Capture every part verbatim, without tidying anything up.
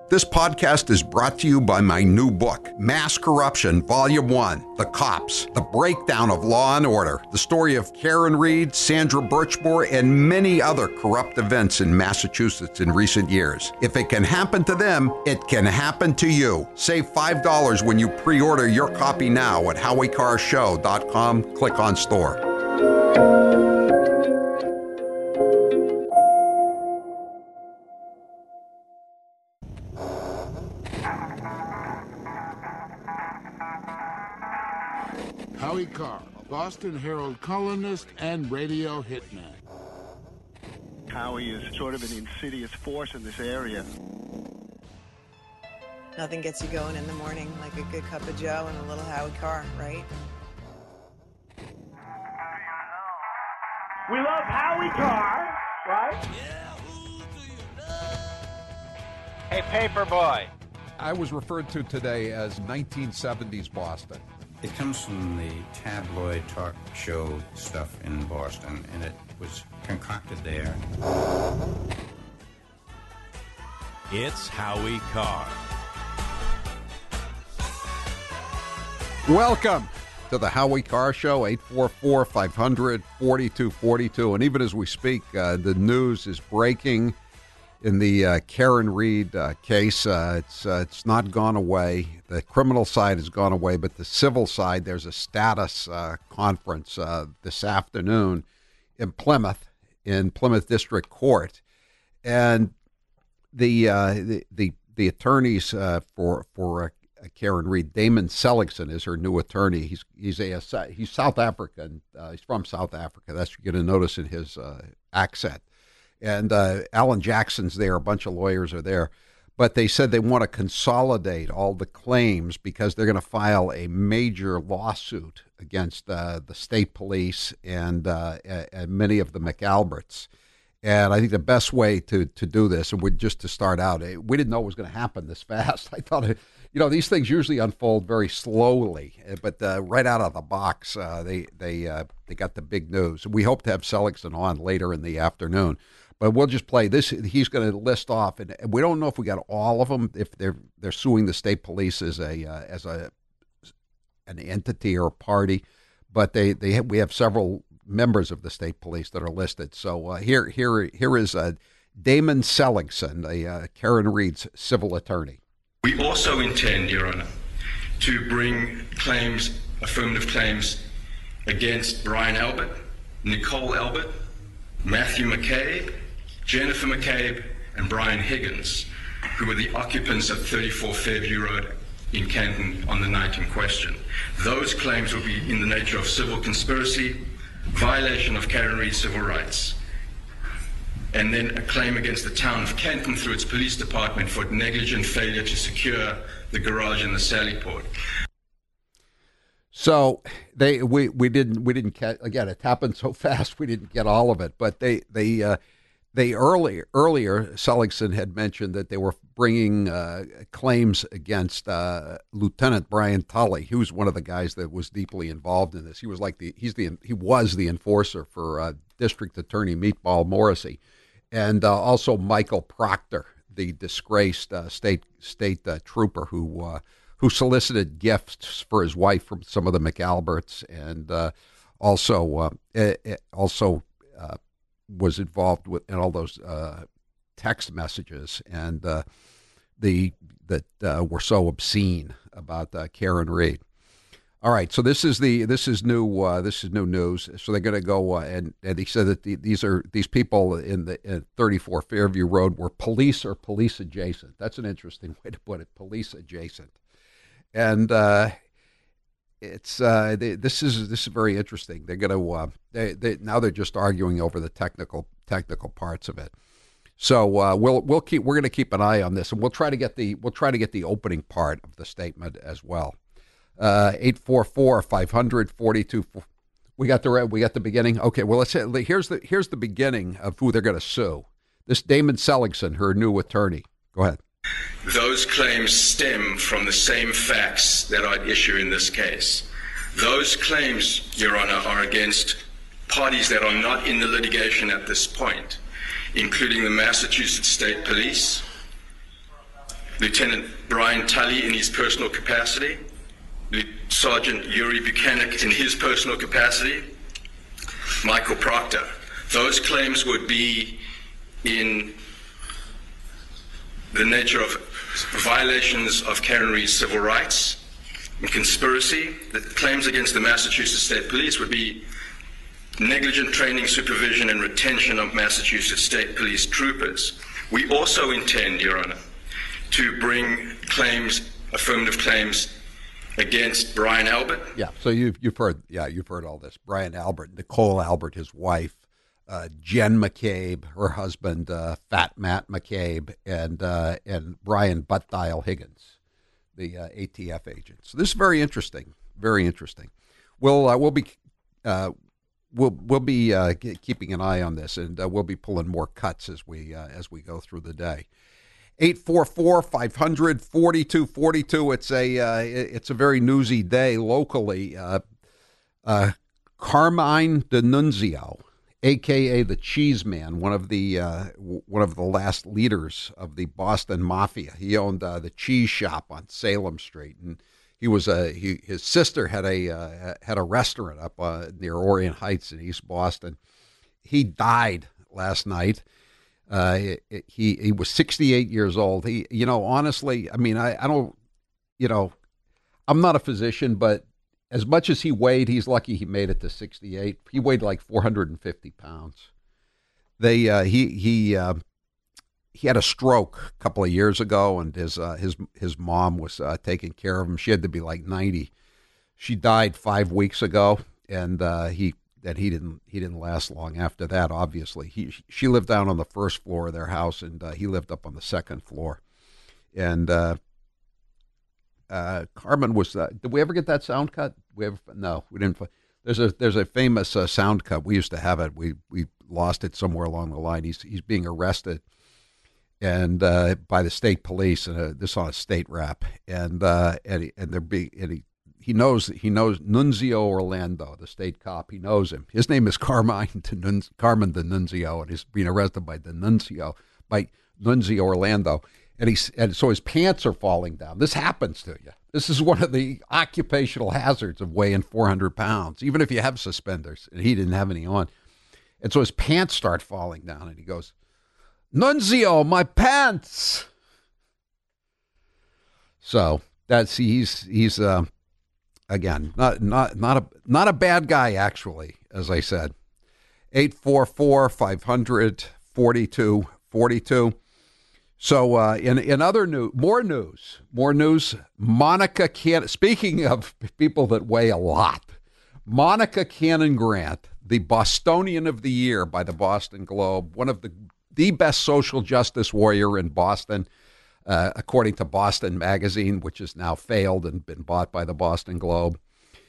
This podcast is brought to you by my new book, Mass Corruption, Volume one, The Cops, The Breakdown of Law and Order, the story of Karen Read, Sandra Birchmore, and many other corrupt events in Massachusetts in recent years. If it can happen to them, it can happen to you. Save five dollars when you pre-order your copy now at howie carr show dot com. Click on store. Howie Carr, Boston Herald columnist and radio hitman. Howie is sort of an insidious force in this area. Nothing gets you going in the morning like a good cup of joe and a little Howie Carr, right? We love Howie Carr, right? Hey, Paperboy. I was referred to today as nineteen seventies Boston. It comes from the tabloid talk show stuff in Boston, and it was concocted there. It's Howie Carr. Welcome to the Howie Carr Show, eight four four, five hundred, forty-two forty-two. And even as we speak, uh, the news is breaking in the uh, Karen Read uh, case. Uh, it's uh, it's not gone away. The criminal side has gone away, but the civil side, there's a status uh, conference uh, this afternoon in Plymouth, in Plymouth District Court, and the uh, the, the the attorneys uh, for for uh, Karen Read, Damon Seligson is her new attorney. He's he's a he's South African. Uh, he's from South Africa. That's what you're going to notice in his uh, accent. And uh, Alan Jackson's there. A bunch of lawyers are there. But they said they want to consolidate all the claims because they're going to file a major lawsuit against uh, the state police and, uh, and many of the McAlberts. And I think the best way to, to do this, and we just to start out, we didn't know it was going to happen this fast. I thought, it, you know, these things usually unfold very slowly, but uh, right out of the box, uh, they they uh, they got the big news. We hope to have Seligson on later in the afternoon. But we'll just play this. He's going to list off, and we don't know if we got all of them. If they're they're suing the state police as a uh, as a an entity or a party, but they they have, we have several members of the state police that are listed. So uh, here here here is uh, Damon Seligson, a uh, Karen Read's civil attorney. We also intend, Your Honor, to bring claims, affirmative claims, against Brian Albert, Nicole Albert, Matthew McCabe, Jennifer McCabe, and Brian Higgins, who were the occupants of thirty-four Fairview Road in Canton on the night in question. Those claims will be in the nature of civil conspiracy, violation of Karen Read's civil rights, and then a claim against the town of Canton through its police department for negligent failure to secure the garage and the sally port. So they we, we didn't we didn't get, again, it happened so fast we didn't get all of it, but they they uh, they earlier earlier Seligson had mentioned that they were bringing uh, claims against uh, Lieutenant Brian Tully. He was one of the guys that was deeply involved in this. He was like the he's the he was the enforcer for uh, District Attorney Meatball Morrissey, and uh, also Michael Proctor, the disgraced uh, state state uh, trooper who. Uh, who solicited gifts for his wife from some of the McAlberts, and uh, also uh, also uh, was involved with in all those uh, text messages and uh, the that uh, were so obscene about uh, Karen Read. All right, so this is the this is new uh, this is new news. So they're going to go uh, and and he said that the, these are these people in the in thirty-four Fairview Road were police or police adjacent. That's an interesting way to put it, police adjacent. And uh, it's uh, they, this is this is very interesting. They're going to uh, they, they now they're just arguing over the technical technical parts of it. So uh, we'll we'll keep we're going to keep an eye on this, and we'll try to get the we'll try to get the opening part of the statement as well. Uh, eight four four, five hundred, forty-two. We got the we got the beginning. Okay, well let's here's the here's the beginning of who they're going to sue. This Damon Seligson, her new attorney. Go ahead. Those claims stem from the same facts that are at issue in this case. Those claims, Your Honor, are against parties that are not in the litigation at this point, including the Massachusetts State Police, Lieutenant Brian Tully in his personal capacity, Sergeant Yuri Buchanan in his personal capacity, Michael Proctor. Those claims would be in the nature of violations of Karen Reed's civil rights and conspiracy. The claims against the Massachusetts State Police would be negligent training, supervision, and retention of Massachusetts State Police troopers. We also intend, Your Honor, to bring claims, affirmative claims, against Brian Albert. Yeah, so you've you've heard yeah you've heard all this. Brian Albert, Nicole Albert, his wife, uh, Jen McCabe, her husband, uh, Fat Matt McCabe, and uh, and Brian Butt Dial Higgins, the uh, A T F agent. So this is very interesting, very interesting. We'll uh, we'll be uh, we'll we'll be uh, keeping an eye on this, and uh, we'll be pulling more cuts as we uh, as we go through the day. eight four four, five hundred, forty-two forty-two. It's a uh, it's a very newsy day locally. Uh, uh, Carmine D'Annunzio, a k a the Cheese Man, one of the uh, one of the last leaders of the Boston Mafia. He owned uh, the cheese shop on Salem Street, and he was a he, his sister had a uh, had a restaurant up uh, near Orient Heights in East Boston. He died last night. Uh, he he was sixty-eight years old. He, you know, honestly, I mean, I, I don't, you know, I'm not a physician, but as much as he weighed, he's lucky he made it to sixty-eight. He weighed like four hundred fifty pounds. They uh, he he uh, he had a stroke a couple of years ago, and his uh, his his mom was uh, taking care of him. She had to be like ninety. She died five weeks ago, and uh, he. That he didn't he didn't last long after that. Obviously, he she lived down on the first floor of their house, and uh, he lived up on the second floor. And uh, uh, Carmen was. Uh, did we ever get that sound cut? We ever? No, we didn't. There's a there's a famous uh, sound cut. We used to have it. We we lost it somewhere along the line. He's he's being arrested, and uh, by the state police, and uh, this on a state rap, and uh, and he, and they're being and he. He knows he knows Nunzio Orlando, the state cop. He knows him. His name is Carmine D'Annunzio, Carmen D'Annunzio, and he's being arrested by D'Annunzio, by Nunzio Orlando. And he's and so his pants are falling down. This happens to you. This is one of the occupational hazards of weighing four hundred pounds, even if you have suspenders. And he didn't have any on, and so his pants start falling down. And he goes, "Nunzio, my pants!" So that's he's he's. Uh, Again, not not not a not a bad guy, actually, as I said. eight four four, five hundred, forty-two forty-two. So uh, in in other news, more news, more news. Monica Cannon. Speaking of people that weigh a lot, Monica Cannon Grant, the Bostonian of the Year by the Boston Globe, one of the the best social justice warrior in Boston. Uh, according to Boston Magazine, which has now failed and been bought by the Boston Globe.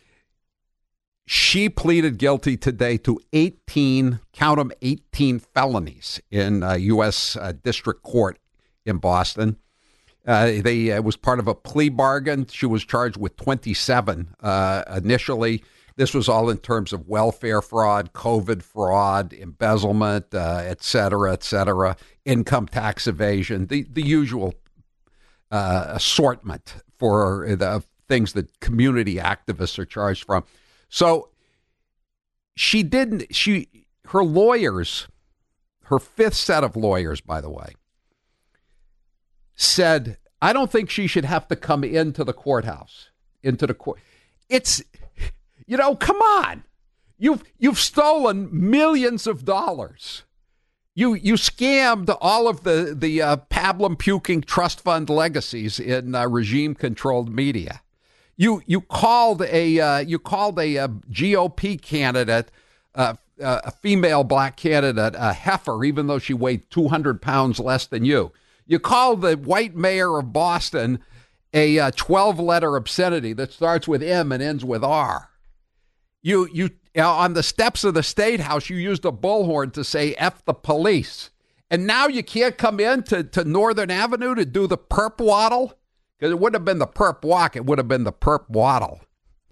She pleaded guilty today to eighteen, count them, eighteen felonies in uh, U S Uh, District Court in Boston. Uh, they uh, was part of a plea bargain. She was charged with twenty-seven uh, initially. This was all in terms of welfare fraud, COVID fraud, embezzlement, uh, et cetera, et cetera, income tax evasion, the, the usual uh, assortment for the things that community activists are charged from. So she didn't, she, her lawyers, her fifth set of lawyers, by the way, said, I don't think she should have to come into the courthouse, into the court. It's, you know, come on. You've you've stolen millions of dollars. You you scammed all of the the uh, pablum puking trust fund legacies in uh, regime controlled media. You you called a uh, you called a, a G O P candidate, uh, uh, a female black candidate, a heifer, even though she weighed two hundred pounds less than you. You called the white mayor of Boston a uh, twelve letter obscenity that starts with M and ends with R. You, you, uh, on the steps of the State House, you used a bullhorn to say F the police. And now you can't come in to, to Northern Avenue to do the perp waddle? Because it wouldn't have been the perp walk. It would have been the perp waddle.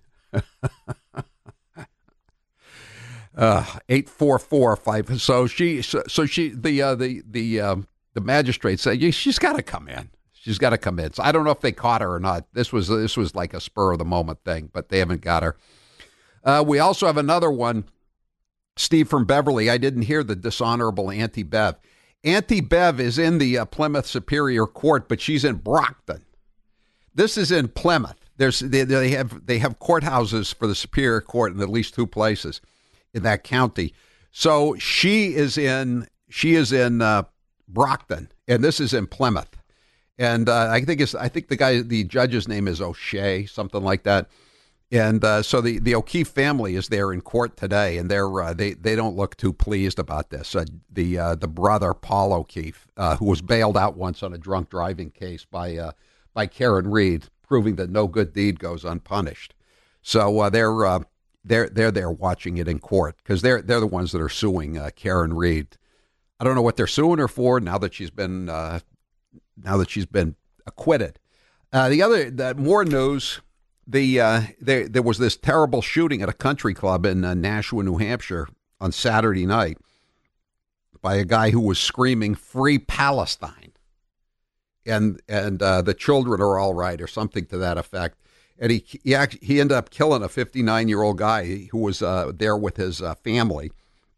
uh, eight four four five. So she, so, so she, the, uh, the, the, um, the magistrate said, yeah, she's got to come in. She's got to come in. So I don't know if they caught her or not. This was this was like a spur of the moment thing, but they haven't got her. Uh, we also have another one, Steve from Beverly. I didn't hear the dishonorable Auntie Bev. Auntie Bev is in the uh, Plymouth Superior Court, but she's in Brockton. This is in Plymouth. There's they, they have they have courthouses for the Superior Court in at least two places in that county. So she is in she is in uh, Brockton, and this is in Plymouth. And uh, I think it's I think the guy the judge's name is O'Shea, something like that. And uh, so the, the O'Keefe family is there in court today, and they're uh, they they don't look too pleased about this. Uh, the uh, the brother Paul O'Keefe, uh, who was bailed out once on a drunk driving case by uh, by Karen Reed, proving that no good deed goes unpunished. So uh, they're uh, they're they're there watching it in court because they're they're the ones that are suing uh, Karen Reed. I don't know what they're suing her for now that she's been uh, now that she's been acquitted. Uh, the other the more news. The uh, there there was this terrible shooting at a country club in uh, Nashua, New Hampshire, on Saturday night by a guy who was screaming "Free Palestine," and and uh, the children are all right, or something to that effect. And he he actually, he ended up killing a fifty-nine year old guy who was uh, there with his uh, family,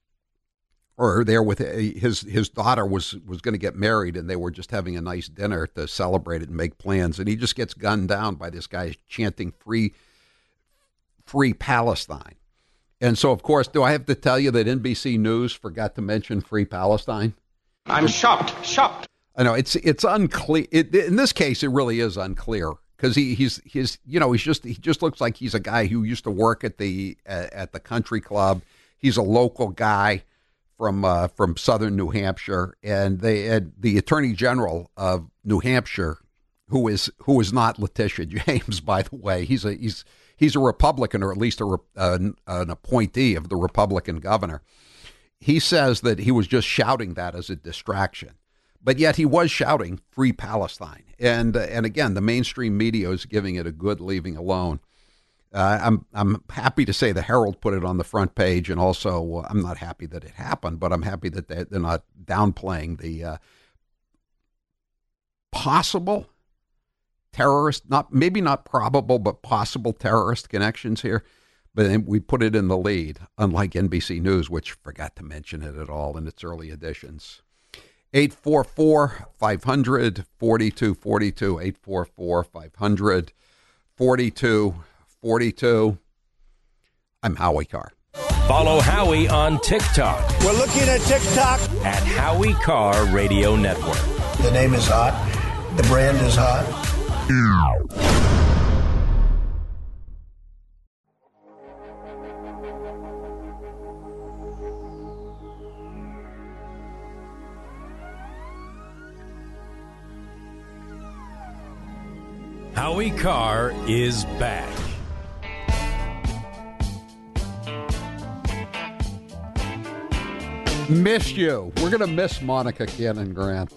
or there with his his daughter was was going to get married, and they were just having a nice dinner to celebrate it and make plans. And he just gets gunned down by this guy chanting "Free, free Palestine." And so, of course, do I have to tell you that N B C News forgot to mention Free Palestine? I'm shocked, shocked. I know it's it's unclear. It, in this case, it really is unclear because he he's he's you know he's just he just looks like he's a guy who used to work at the uh, at the country club. He's a local guy from uh, from southern New Hampshire, and they had the Attorney General of New Hampshire, who is who is not Letitia James, by the way. He's a he's he's a Republican, or at least a, uh, an appointee of the Republican governor. He says that he was just shouting that as a distraction, but yet he was shouting "Free Palestine," and uh, and again, the mainstream media is giving it a good leaving alone. Uh, I'm I'm happy to say the Herald put it on the front page, and also uh, I'm not happy that it happened, but I'm happy that they, they're not downplaying the uh, possible terrorist, not maybe not probable, but possible terrorist connections here. But we put it in the lead, unlike N B C News, which forgot to mention it at all in its early editions. eight four four, five hundred, forty-two forty-two, eight four four, five hundred, forty-two forty-two. I'm Howie Carr. Follow Howie on TikTok. We're looking at TikTok. At Howie Carr Radio Network. The name is hot. The brand is hot. Howie Carr is back. Miss you. We're going to miss Monica Cannon Grant.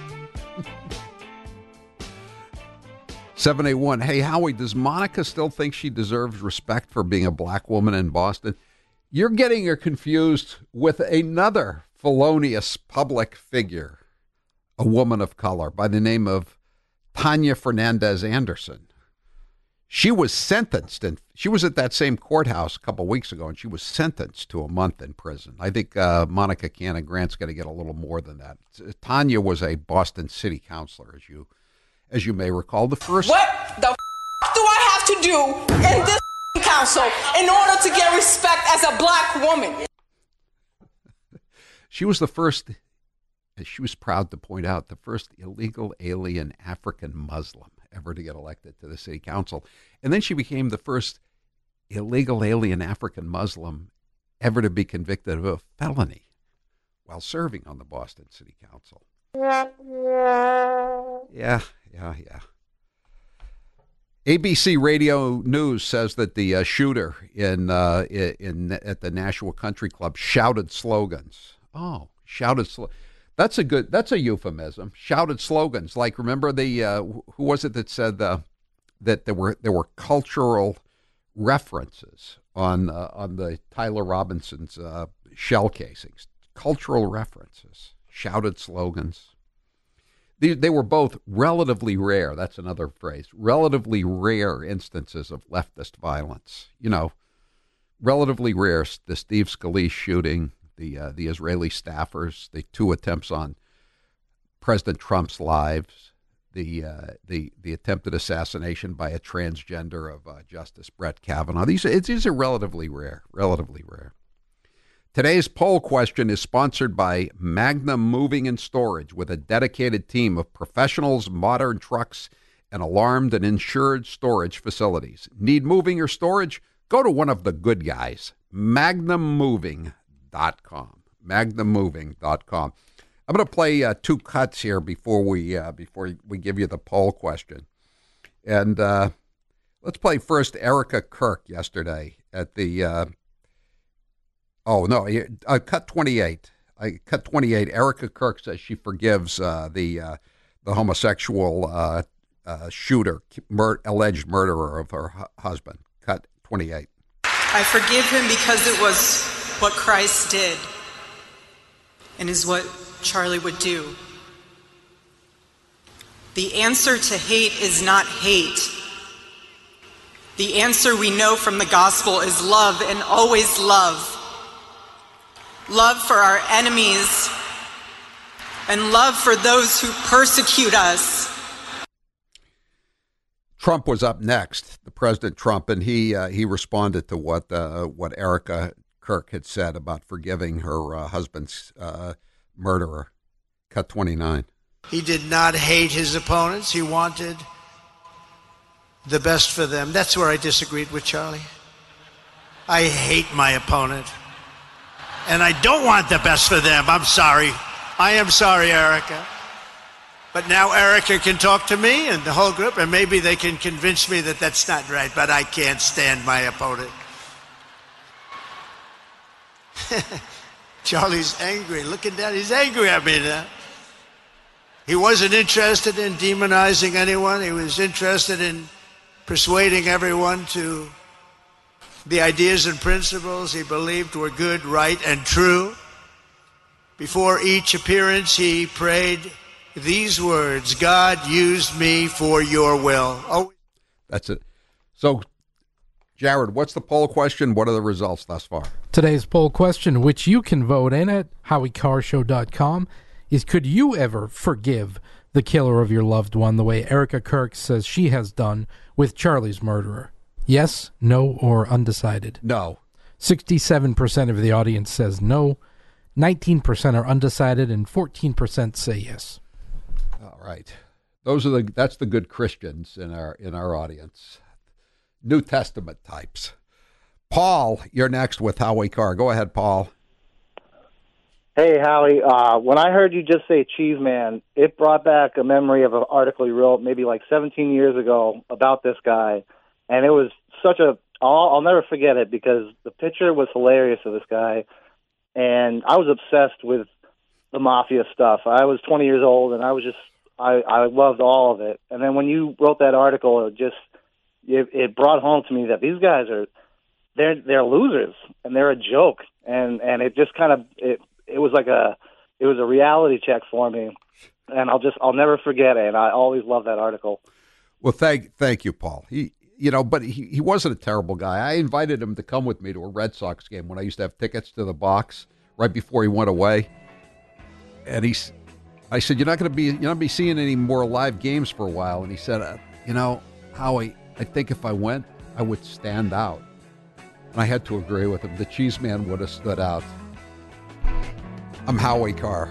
seven eight one. Hey, Howie, does Monica still think she deserves respect for being a black woman in Boston? You're getting her confused with another felonious public figure, a woman of color by the name of Tanya Fernandez Anderson. She was sentenced, and she was at that same courthouse a couple of weeks ago, and she was sentenced to a month in prison. I think uh, Monica Cannon Grant's going to get a little more than that. Tanya was a Boston city councilor, as you as you may recall. The first. What the f- do I have to do in this council in order to get respect as a black woman? She was the first, as she was proud to point out, the first illegal alien African Muslim ever to get elected to the city council. And then she became the first illegal alien African Muslim ever to be convicted of a felony while serving on the Boston City Council. Yeah, yeah, yeah. A B C Radio News says that the uh, shooter in uh, in at the Nashua Country Club shouted slogans. Oh, shouted slogans. That's a good, that's a euphemism. Shouted slogans. Like, remember the, uh, who was it that said uh, that there were there were cultural references on uh, on the Tyler Robinson's uh, shell casings. Cultural references. Shouted slogans. They, they were both relatively rare. That's another phrase. Relatively rare instances of leftist violence. You know, relatively rare. The Steve Scalise shooting, the uh, the Israeli staffers, the two attempts on President Trump's lives, the uh, the the attempted assassination by a transgender of uh, Justice Brett Kavanaugh. These it's, these are relatively rare. Relatively rare. Today's poll question is sponsored by Magnum Moving and Storage, with a dedicated team of professionals, modern trucks, and alarmed and insured storage facilities. Need moving or storage? Go to one of the good guys, magnum moving dot com. magnum moving dot com. I'm going to play uh, two cuts here before we uh, before we give you the poll question. And uh, let's play first Erica Kirk yesterday at the... Uh, Oh, no, uh, cut twenty-eight. I cut twenty-eight. Erica Kirk says she forgives uh, the uh, the homosexual uh, uh, shooter, mur- alleged murderer of her hu- husband. Cut twenty-eight. I forgive him because it was what Christ did and is what Charlie would do. The answer to hate is not hate. The answer we know from the gospel is love, and always love. Love for our enemies, and love for those who persecute us. Trump was up next, the President Trump, and he uh, he responded to what uh, what Erica Kirk had said about forgiving her uh, husband's uh, murderer. Cut twenty-nine. He did not hate his opponents. He wanted the best for them. That's where I disagreed with Charlie. I hate my opponent. And I don't want the best for them. I'm sorry. I am sorry, Erica. But now Erica can talk to me and the whole group, and maybe they can convince me that that's not right, but I can't stand my opponent. Charlie's angry. Looking down, he's angry at me now. He wasn't interested in demonizing anyone. He was interested in persuading everyone to the ideas and principles he believed were good, right, and true. Before each appearance, he prayed these words: God used me for your will. Oh, that's it. So, Jared, what's the poll question? What are the results thus far? Today's poll question, which you can vote in at howie carr show dot com, is could you ever forgive the killer of your loved one the way Erica Kirk says she has done with Charlie's murderer? Yes, no, or undecided? No. sixty-seven percent of the audience says no, nineteen percent are undecided, and fourteen percent say yes. All right. Those are the that's the good Christians in our in our audience. New Testament types. Paul, you're next with Howie Carr. Go ahead, Paul. Hey, Howie. Uh, when I heard you just say Cheese Man, it brought back a memory of an article you wrote maybe like seventeen years ago about this guy. And it was such a, I'll, I'll never forget it because the picture was hilarious of this guy. And I was obsessed with the mafia stuff. I was twenty years old and I was just, I, I loved all of it. And then when you wrote that article, it just, it, it brought home to me that these guys are, they're, they're losers and they're a joke. And, and it just kind of, it, it was like a, it was a reality check for me. And I'll just, I'll never forget it. And I always loved that article. Well, thank, thank you, Paul. He, You know, but he, he wasn't a terrible guy. I invited him to come with me to a Red Sox game when I used to have tickets to the box right before he went away. And he's, I said, you're not going to be, you're not going to be seeing any more live games for a while. And he said, uh, you know, Howie, I think if I went, I would stand out. And I had to agree with him. The Cheese Man would have stood out. I'm Howie Carr.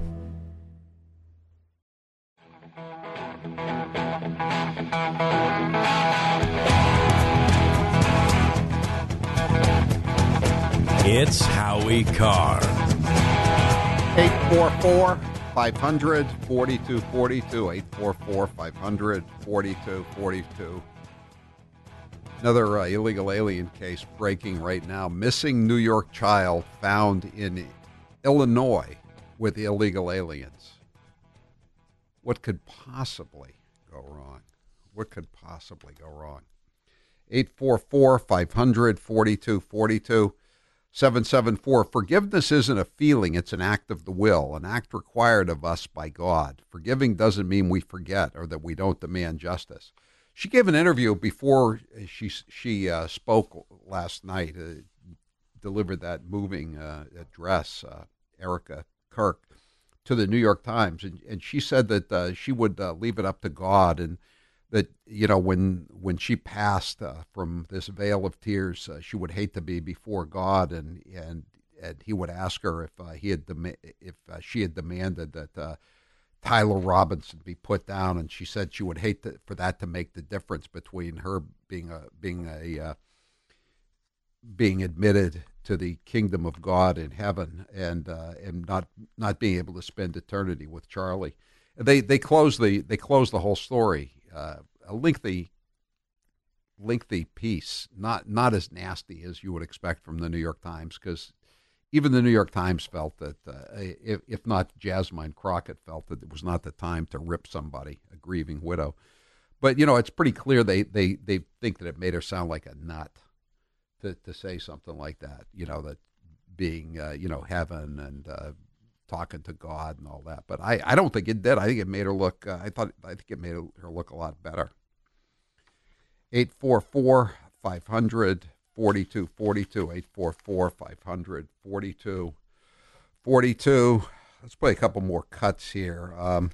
It's Howie Carr. eight four four, five hundred, forty-two forty-two. eight four four, five hundred, forty-two forty-two. Another uh, illegal alien case breaking right now. Missing New York child found in Illinois with illegal aliens. What could possibly go wrong? What could possibly go wrong? eight four four, five hundred, forty-two forty-two. seven seven four, forgiveness isn't a feeling, it's an act of the will, an act required of us by God. Forgiving doesn't mean we forget or that we don't demand justice. She gave an interview before she she uh, spoke last night, uh, delivered that moving uh, address, uh, Erica Kirk, to the New York Times, and, and she said that uh, she would uh, leave it up to God, and that, you know, when when she passed uh, from this vale of tears, uh, she would hate to be before God, and and, and he would ask her if uh, he had dem- if uh, she had demanded that uh, Tyler Robinson be put down, and she said she would hate to, for that to make the difference between her being a being a uh, being admitted to the kingdom of God in heaven, and uh, and not not being able to spend eternity with Charlie. They they close the they close the whole story. Uh, a lengthy lengthy piece, not not as nasty as you would expect from the New York Times, because even the New York Times felt that, uh, if, if not Jasmine Crockett felt that it was not the time to rip somebody, a grieving widow. But, you know, it's pretty clear they, they, they think that it made her sound like a nut to, to say something like that, you know, that being, uh, you know, heaven and uh, talking to God and all that. But I, I don't think it did. I think it made her look, uh, I thought, I think it made her look a lot better. eight four four, five hundred, forty-two forty-two, eight four four, five hundred, forty-two forty-two. Let's play a couple more cuts here. Um,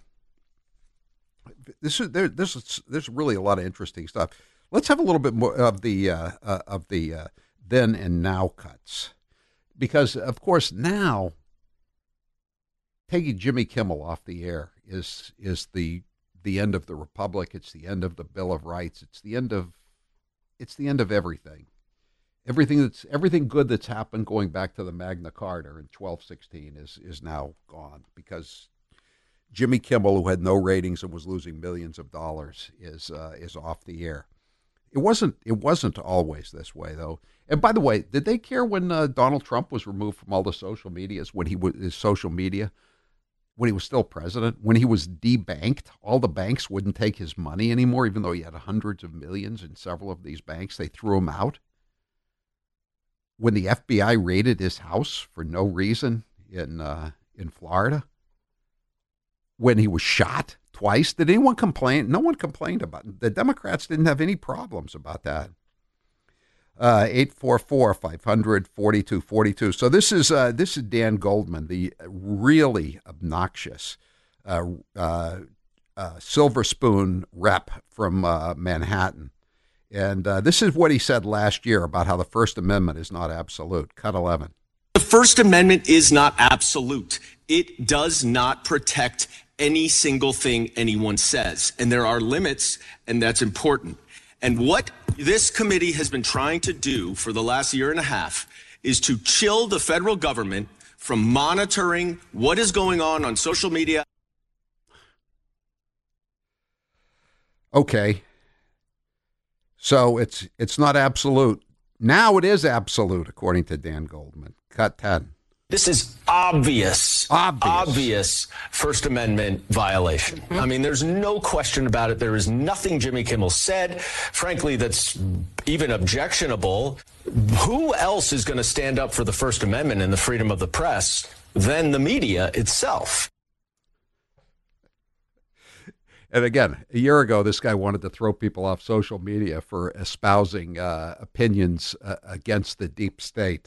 this is there. This is there's really a lot of interesting stuff. Let's have a little bit more of the uh, uh, of the uh, then and now cuts, because of course now taking Jimmy Kimmel off the air is is the the end of the Republic. It's the end of the Bill of Rights. It's the end of it's the end of everything. Everything that's everything good that's happened going back to the Magna Carta in twelve sixteen is is now gone, because Jimmy Kimmel, who had no ratings and was losing millions of dollars, is uh, is off the air. It wasn't it wasn't always this way, though. And by the way, did they care when uh, Donald Trump was removed from all the social medias, when he was his social media, when he was still president, when he was debanked? All the banks wouldn't take his money anymore, even though he had hundreds of millions in several of these banks. They threw him out. When the F B I raided his house for no reason in uh, in Florida, when he was shot twice, did anyone complain? No one complained about it. The Democrats didn't have any problems about that. Uh, eight four four, five hundred, forty-two forty-two. So this is uh, this is Dan Goldman, the really obnoxious uh, uh, uh, Silver Spoon rep from uh, Manhattan. And uh, this is what he said last year about how the First Amendment is not absolute. Cut eleven. The First Amendment is not absolute. It does not protect any single thing anyone says. And there are limits, and that's important. And what this committee has been trying to do for the last year and a half is to chill the federal government from monitoring what is going on on social media. Okay. So it's it's not absolute. Now it is absolute, according to Dan Goldman. Cut ten. This is obvious, obvious, obvious First Amendment violation. Mm-hmm. I mean, there's no question about it. There is nothing Jimmy Kimmel said, frankly, that's even objectionable. Who else is going to stand up for the First Amendment and the freedom of the press than the media itself? And again, a year ago, this guy wanted to throw people off social media for espousing uh, opinions uh, against the deep state.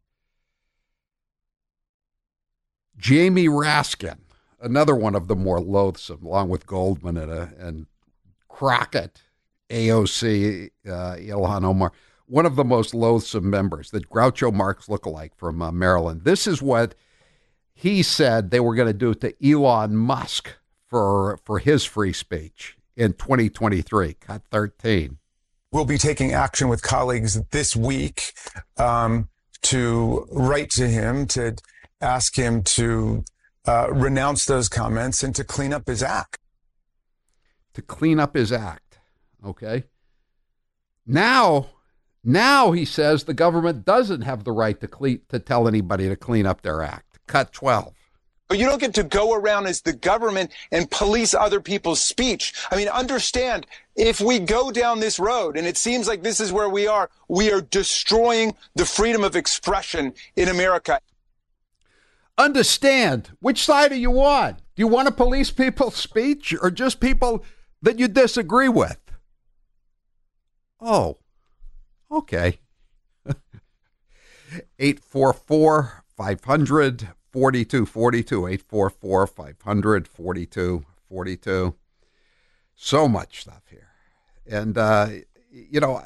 Jamie Raskin, another one of the more loathsome, along with Goldman and, uh, and Crockett, A O C, uh, Ilhan Omar, one of the most loathsome members, the Groucho Marx lookalike from uh, Maryland. This is what he said they were going to do to Elon Musk for for his free speech in twenty twenty-three. Cut thirteen. We'll be taking action with colleagues this week um, to write to him, to ask him to uh, renounce those comments and to clean up his act. To clean up his act, okay? Now, now he says the government doesn't have the right to cle- to tell anybody to clean up their act. Cut twelve. But you don't get to go around as the government and police other people's speech. I mean, understand, if we go down this road, and it seems like this is where we are, we are destroying the freedom of expression in America. Understand, which side are you on? Do you want to police people's speech or just people that you disagree with? Oh, okay. eight four four, five hundred, forty-two forty-two, eight four four, five hundred, forty-two forty-two. So much stuff here. And, uh, you know,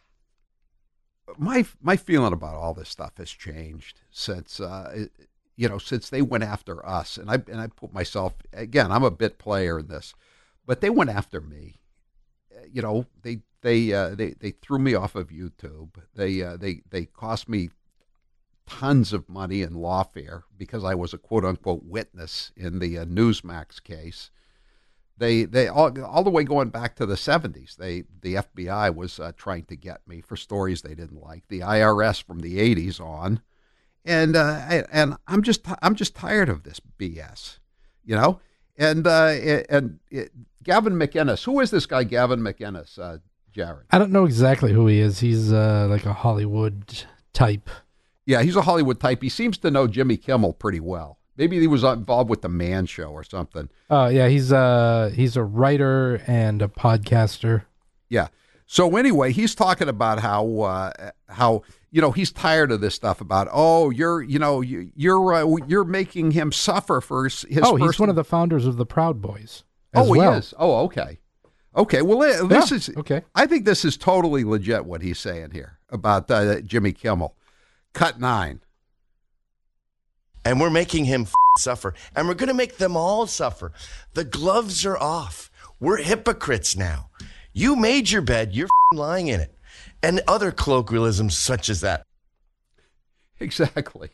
my my feeling about all this stuff has changed since, uh, you know, since they went after us. And I, and I put myself, again, I'm a bit player in this, but they went after me. You know, they they uh, they they threw me off of YouTube. They uh, they they cost me tons of money in lawfare because I was a quote unquote witness in the uh, Newsmax case. They they all all the way going back to the seventies. They the F B I was uh, trying to get me for stories they didn't like. The I R S from the eighties on, and uh, I, and I'm just I'm just tired of this B S, you know. And uh, and it, Gavin McInnes, who is this guy, Gavin McInnes, uh, Jared? I don't know exactly who he is. He's uh, like a Hollywood type. Yeah, he's a Hollywood type. He seems to know Jimmy Kimmel pretty well. Maybe he was involved with the Man Show or something. Oh, uh, yeah, he's uh he's a writer and a podcaster. Yeah. So anyway, he's talking about how uh, how you know he's tired of this stuff about oh you're you know you, you're uh, you're making him suffer for his. Oh, first... he's one of the founders of the Proud Boys. As oh, he well. is. Oh, okay. Okay. Well, this yeah, is okay. I think this is totally legit what he's saying here about uh, Jimmy Kimmel. Cut nine. And we're making him f- suffer. And we're going to make them all suffer. The gloves are off. We're hypocrites now. You made your bed. You're f- lying in it. And other colloquialisms such as that. Exactly.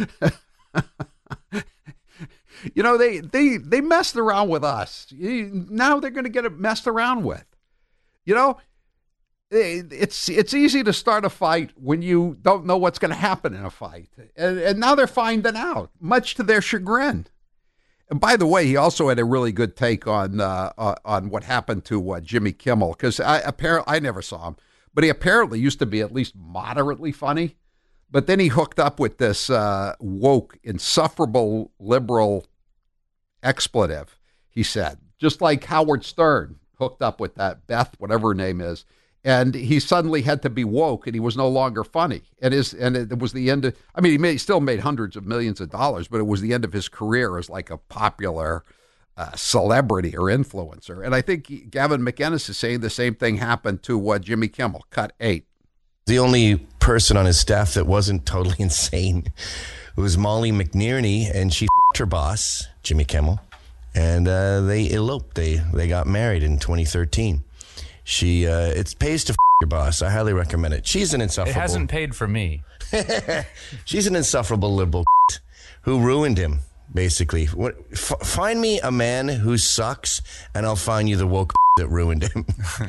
You know, they, they, they messed around with us. Now they're going to get it messed around with. You know, it's it's easy to start a fight when you don't know what's going to happen in a fight. And, and now they're finding out, much to their chagrin. And by the way, he also had a really good take on uh, uh, on what happened to uh, Jimmy Kimmel, because I, apparently, I never saw him, but he apparently used to be at least moderately funny. But then he hooked up with this uh, woke, insufferable liberal expletive, he said, just like Howard Stern hooked up with that Beth, whatever her name is. And he suddenly had to be woke, and he was no longer funny. And his and it was the end of, I mean, he made, still made hundreds of millions of dollars, but it was the end of his career as like a popular uh, celebrity or influencer. And I think Gavin McInnes is saying the same thing happened to uh, Jimmy Kimmel. Cut eight. The only person on his staff that wasn't totally insane was Molly McNearney, and she f***ed her boss, Jimmy Kimmel, and uh, they eloped. They they got married in twenty thirteen. She, uh, it pays to f*** your boss. I highly recommend it. She's an insufferable. It hasn't paid for me. She's an insufferable liberal who ruined him, basically. What, f- find me a man who sucks, and I'll find you the woke that ruined him.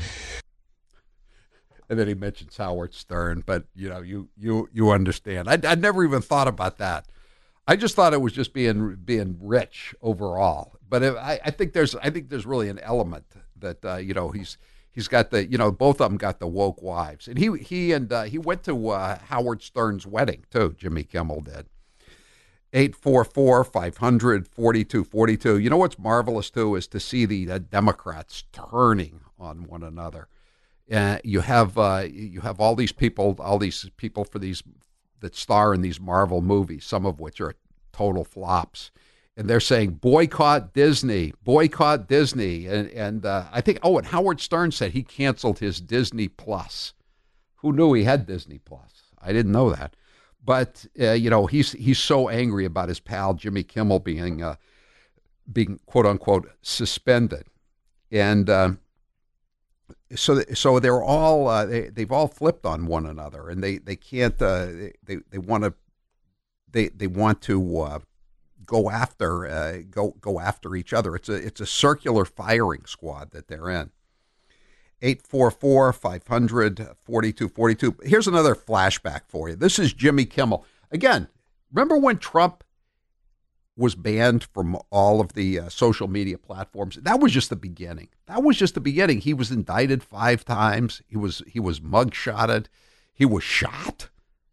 And then he mentions Howard Stern, but you know, you you you understand. I I never even thought about that. I just thought it was just being being rich overall. But if, I I think there's I think there's really an element that uh, you know he's. He's got the, you know, both of them got the woke wives. And he he and uh, he went to uh, Howard Stern's wedding, too. Jimmy Kimmel did. eight four four, five hundred, forty-two forty-two. You know what's marvelous, too, is to see the uh, Democrats turning on one another. Uh, you have uh, you have all these people, all these people for these that star in these Marvel movies, some of which are total flops. And they're saying, boycott Disney, boycott Disney. And, and uh, I think, oh, and Howard Stern said he canceled his Disney Plus. Who knew he had Disney Plus? I didn't know that. But, uh, you know, he's he's so angry about his pal Jimmy Kimmel being, uh, being quote unquote, suspended. And uh, so so they're all, uh, they, they've all flipped on one another. And they, they can't, uh, they, they, they want to, they, they want to, uh, go after uh, go go after each other. It's a it's a circular firing squad that they're in. eight four four, five hundred, forty-two forty-two. Here's another flashback for you. This is Jimmy Kimmel. Again, remember when Trump was banned from all of the uh, social media platforms. That was just the beginning. That was just the beginning. He was indicted five times. He was he was mugshotted. He was shot.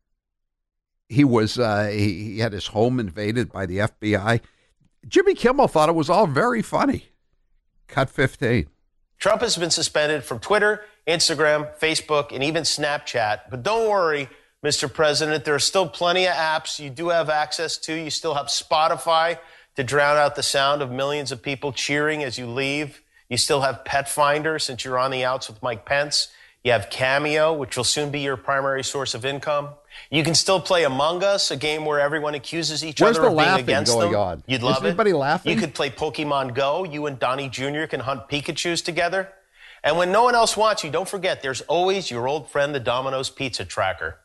He was uh, he, he had his home invaded by the F B I. Jimmy Kimmel thought it was all very funny. Cut fifteen. Trump has been suspended from Twitter, Instagram, Facebook, and even Snapchat. But don't worry, Mister President, there are still plenty of apps you do have access to. You still have Spotify to drown out the sound of millions of people cheering as you leave. You still have Pet Finder since you're on the outs with Mike Pence. You have Cameo, which will soon be your primary source of income. You can still play Among Us, a game where everyone accuses each Where's other the of being laughing against going them. on? You'd love Is it. anybody laughing? You could play Pokemon Go. You and Donnie Junior can hunt Pikachus together. And when no one else wants you, don't forget, there's always your old friend, the Domino's Pizza Tracker.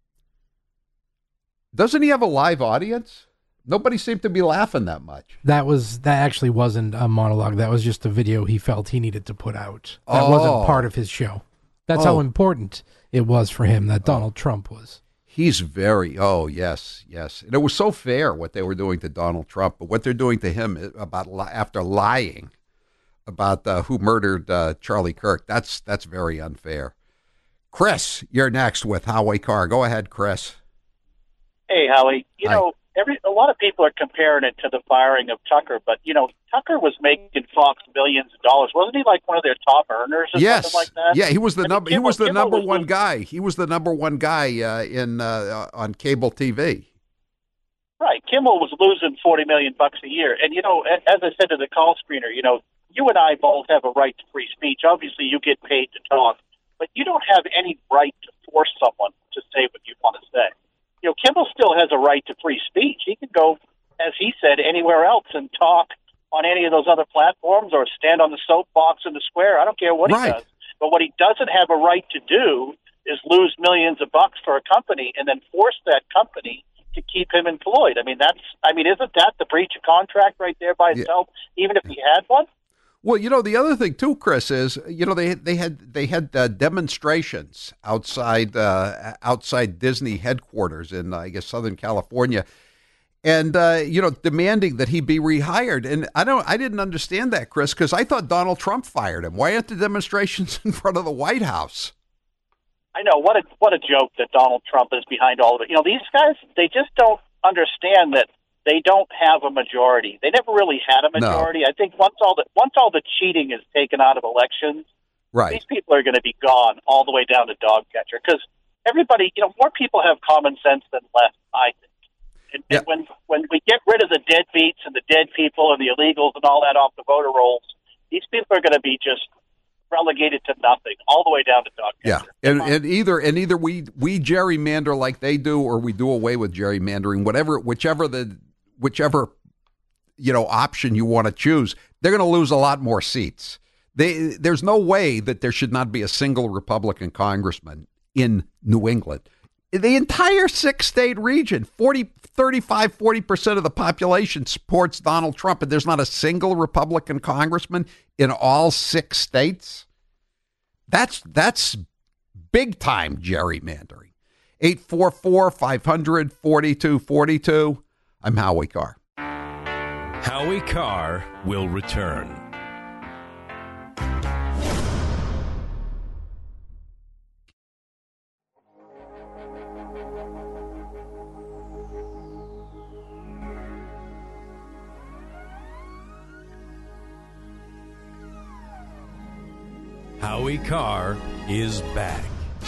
Doesn't he have a live audience? Nobody seemed to be laughing that much. That was that actually wasn't a monologue. That was just a video he felt he needed to put out. That Oh. wasn't part of his show. That's Oh. how important it was for him that Donald Trump was. He's very, oh, yes, yes. And it was so fair what they were doing to Donald Trump, but what they're doing to him about li- after lying about uh, who murdered uh, Charlie Kirk, that's that's very unfair. Chris, you're next with Howie Carr. Go ahead, Chris. Hey, Howie. You Hi. know, every a lot of people are comparing it to the firing of Tucker, but, you know, Tucker was making Fox millions of dollars. Wasn't he like one of their top earners or Yes, something like that? yeah, he was the I mean, number. He Kimmel- was the Kimmel number was one losing- guy. He was the number one guy uh, in uh, on cable T V. Right. Kimmel was losing forty million bucks a year. And, you know, a- as I said to the call screener, you know, you and I both have a right to free speech. Obviously, you get paid to talk, but you don't have any right to force someone to say what you want to say. You know, Kimmel still has a right to free speech. He can go, as he said, anywhere else and talk on any of those other platforms or stand on the soapbox in the square. I don't care what Right. he does. But what he doesn't have a right to do is lose millions of bucks for a company and then force that company to keep him employed. I mean, that's, I mean, isn't that the breach of contract right there by itself, even if he had one? Well, you know, the other thing too, Chris, is you know they they had they had uh, demonstrations outside uh, outside Disney headquarters in uh, I guess Southern California, and uh, you know demanding that he be rehired. And I don't I didn't understand that, Chris, because I thought Donald Trump fired him. Why aren't the demonstrations in front of the White House? I know, what a what a joke that Donald Trump is behind all of it. You know, these guys, they just don't understand that they don't have a majority. They never really had a majority. I think once all the once all the cheating is taken out of elections, right, these people are going to be gone all the way down to dog catcher, because everybody, you know, more people have common sense than less, I think. And, Yeah. and when when we get rid of the deadbeats and the dead people and the illegals and all that off the voter rolls, these people are going to be just relegated to nothing, all the way down to dog catcher. Yeah, and, and either and either we we gerrymander like they do, or we do away with gerrymandering. Whatever, whichever the whichever you know option you want to choose, they're going to lose a lot more seats. They there's no way that there should not be a single Republican congressman in New England. The entire six-state region, forty, thirty-five, forty percent of the population supports Donald Trump, and there's not a single Republican congressman in all six states. That's that's big-time gerrymandering. eight four four, five hundred, forty-two forty-two. I'm Howie Carr. Howie Carr will return. Howie Carr is back.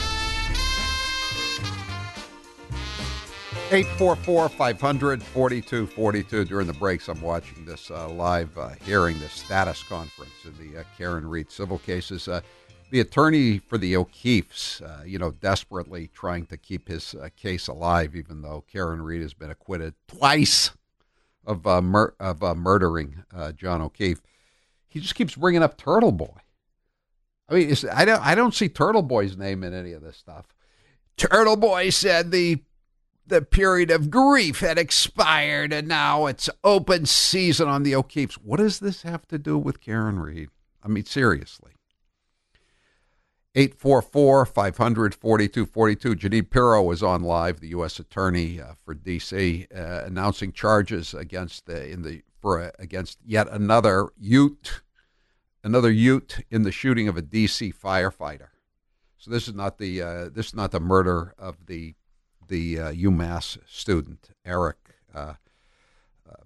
eight four four, five hundred, forty-two forty-two. During the breaks, I'm watching this uh, live uh, hearing, this status conference in the uh, Karen Reed civil cases. Uh, the attorney for the O'Keefes, uh, you know, desperately trying to keep his uh, case alive, even though Karen Reed has been acquitted twice of uh, mur- of uh, murdering uh, John O'Keefe. He just keeps bringing up Turtle Boy. I mean, it's, I don't I don't see Turtle Boy's name in any of this stuff. Turtle Boy said the the period of grief had expired, and now it's open season on the O'Keefes. What does this have to do with Karen Reed? I mean, seriously. eight four four, five hundred, forty-two forty-two. Jeanine Pirro is on live, the U S attorney uh, for D C, uh, announcing charges against the in the for uh, against yet another Ute, another Ute in the shooting of a D C firefighter. So this is not the uh, this is not the murder of the the uh, UMass student Eric uh, uh,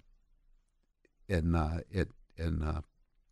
in uh, it in uh,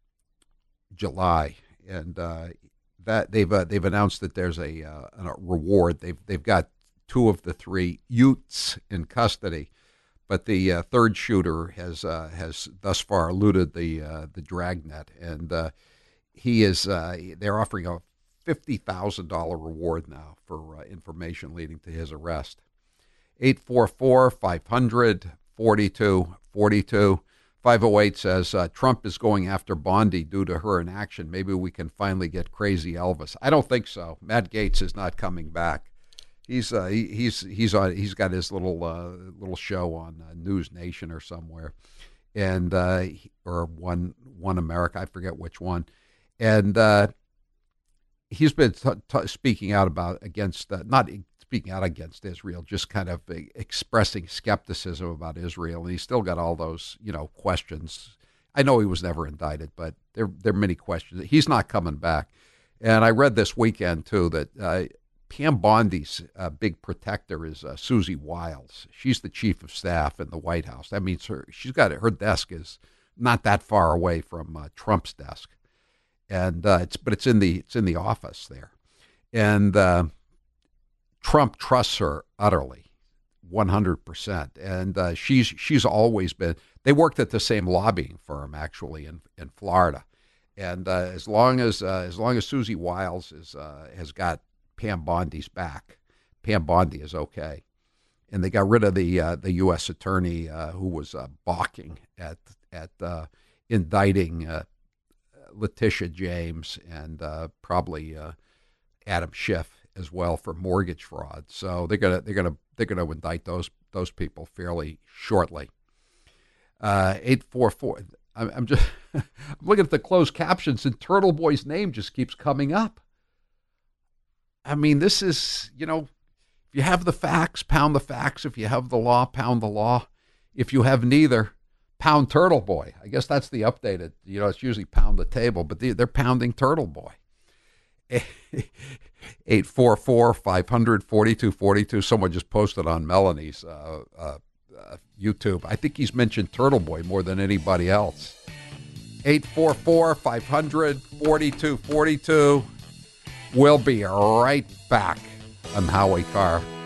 July, and uh, that they've uh, they've announced that there's a, uh, a reward. They've they've got two of the three Utes in custody, but the uh, third shooter has uh, has thus far eluded the uh, the dragnet, and uh, he is uh, they're offering a fifty thousand dollars reward now for uh, information leading to his arrest. eight four four, five hundred, forty-two forty-two. five oh eight says, uh, Trump is going after Bondi due to her inaction. Maybe we can finally get Crazy Elvis. I don't think so. Matt Gaetz is not coming back. He's uh, he, he's he's on. He's got his little uh, little show on uh, News Nation or somewhere, and uh, or one One America. I forget which one, and uh, he's been t- t- speaking out about against uh, not speaking out against Israel, just kind of expressing skepticism about Israel. And he's still got all those, you know, questions. I know he was never indicted, but there, there are many questions. He's not coming back. And I read this weekend, too, that uh, Pam Bondi's uh, big protector is uh, Susie Wiles. She's the chief of staff in the White House. That means her, she's got her desk is not that far away from uh, Trump's desk. And uh, it's, but it's in the, it's in the office there. And, uh, Trump trusts her utterly, one hundred percent. And uh, she's she's always been, they worked at the same lobbying firm, actually, in, in Florida. And uh, as long as uh, as long as Susie Wiles is, uh, has got Pam Bondi's back, Pam Bondi is okay. And they got rid of the uh, the U S attorney uh, who was uh, balking at, at uh, indicting uh, Letitia James and uh, probably uh, Adam Schiff as well for mortgage fraud. So they're gonna they're gonna they're gonna indict those those people fairly shortly. Uh, eight four four. I'm, I'm just I'm looking at the closed captions, and Turtle Boy's name just keeps coming up. I mean, this is, you know, if you have the facts, pound the facts. If you have the law, pound the law. If you have neither, pound Turtle Boy. I guess that's the updated. You know, it's usually pound the table, but they're pounding Turtle Boy. eight four four, five hundred, forty-two forty-two. Someone just posted on Melanie's uh, uh, uh, YouTube. I think he's mentioned Turtle Boy more than anybody else. eight four four, five hundred, forty-two forty-two. We'll be right back on Howie Carr.